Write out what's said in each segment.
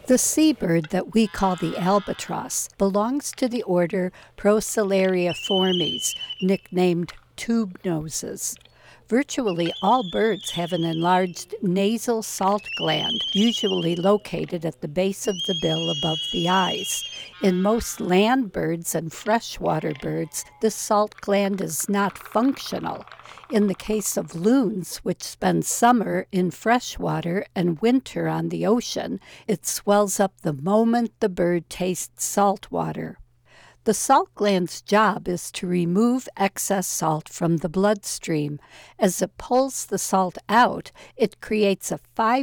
The seabird that we call the albatross belongs to the order Procellariiformes, nicknamed tube noses. Virtually all birds have an enlarged nasal salt gland, usually located at the base of the bill above the eyes. In most land birds and freshwater birds, this salt gland is not functional. In the case of loons, which spend summer in freshwater and winter on the ocean, it swells up the moment the bird tastes salt water. The salt gland's job is to remove excess salt from the bloodstream. As it pulls the salt out, it creates a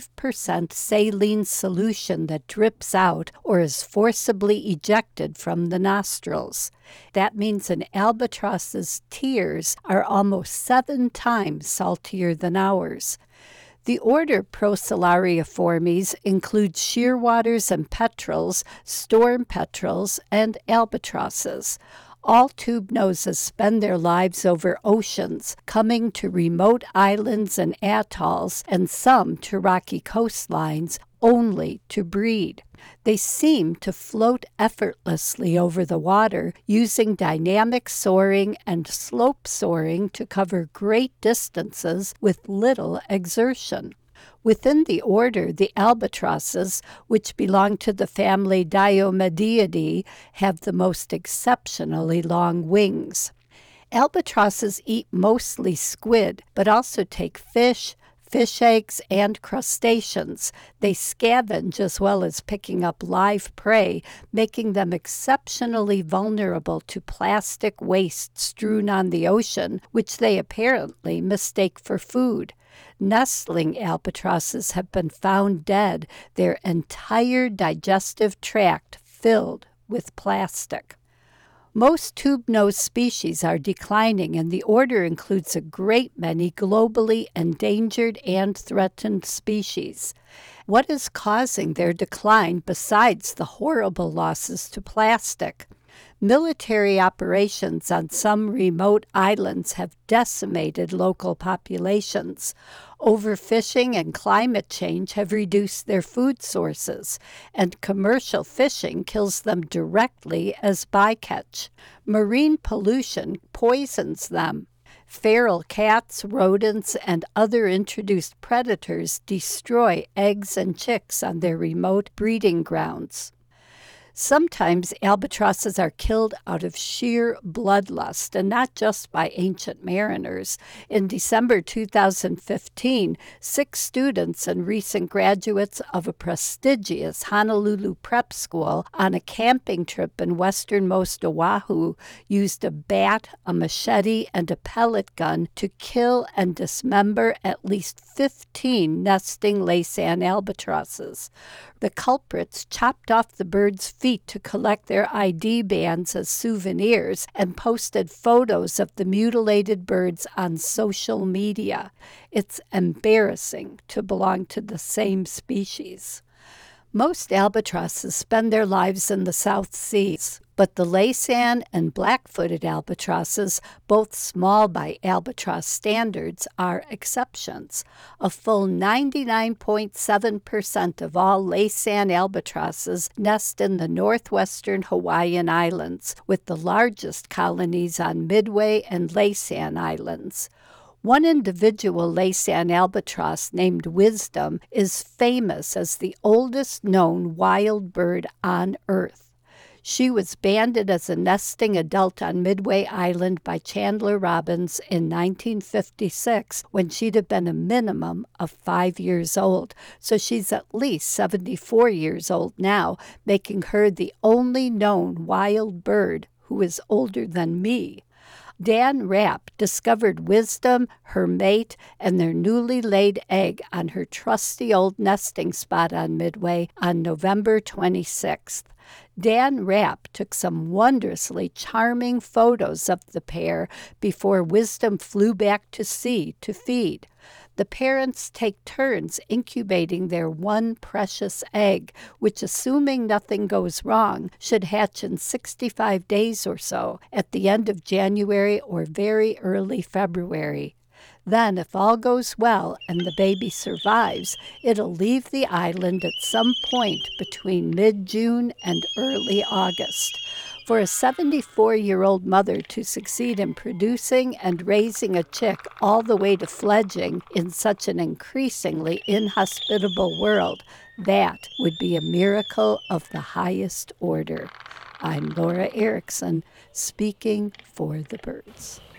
5% saline solution that drips out or is forcibly ejected from the nostrils. That means an albatross's tears are almost 7 times saltier than ours. The order Procellariiformes includes shearwaters and petrels, storm petrels, and albatrosses. All tube noses spend their lives over oceans, coming to remote islands and atolls, and some to rocky coastlines, only to breed. They seem to float effortlessly over the water, using dynamic soaring and slope soaring to cover great distances with little exertion. Within the order, the albatrosses, which belong to the family Diomedeidae, have the most exceptionally long wings. Albatrosses eat mostly squid, but also take fish eggs, and crustaceans. They scavenge as well as picking up live prey, making them exceptionally vulnerable to plastic waste strewn on the ocean, which they apparently mistake for food. Nestling albatrosses have been found dead, their entire digestive tract filled with plastic. Most tube-nosed species are declining, and the order includes a great many globally endangered and threatened species. What is causing their decline besides the horrible losses to plastic? Military operations on some remote islands have decimated local populations. Overfishing and climate change have reduced their food sources, and commercial fishing kills them directly as bycatch. Marine pollution poisons them. Feral cats, rodents, and other introduced predators destroy eggs and chicks on their remote breeding grounds. Sometimes albatrosses are killed out of sheer bloodlust, and not just by ancient mariners. In December 2015, 6 students and recent graduates of a prestigious Honolulu prep school on a camping trip in westernmost Oahu used a bat, a machete, and a pellet gun to kill and dismember at least 15 nesting Laysan albatrosses. The culprits chopped off the birds' feet to collect their ID bands as souvenirs and posted photos of the mutilated birds on social media. It's embarrassing to belong to the same species. Most albatrosses spend their lives in the South Seas, but the Laysan and black-footed albatrosses, both small by albatross standards, are exceptions. A full 99.7% of all Laysan albatrosses nest in the northwestern Hawaiian Islands, with the largest colonies on Midway and Laysan Islands. One individual Laysan albatross named Wisdom is famous as the oldest known wild bird on Earth. She was banded as a nesting adult on Midway Island by Chandler Robbins in 1956 when she'd have been a minimum of 5 years old. So she's at least 74 years old now, making her the only known wild bird who is older than me. Dan Rapp discovered Wisdom, her mate, and their newly laid egg on her trusty old nesting spot on Midway on November 26th. Dan Rapp took some wondrously charming photos of the pair before Wisdom flew back to sea to feed. The parents take turns incubating their one precious egg, which, assuming nothing goes wrong, should hatch in 65 days or so, at the end of January or very early February. Then, if all goes well and the baby survives, it'll leave the island at some point between mid-June and early August. For a 74-year-old mother to succeed in producing and raising a chick all the way to fledging in such an increasingly inhospitable world, that would be a miracle of the highest order. I'm Laura Erickson, speaking for the birds.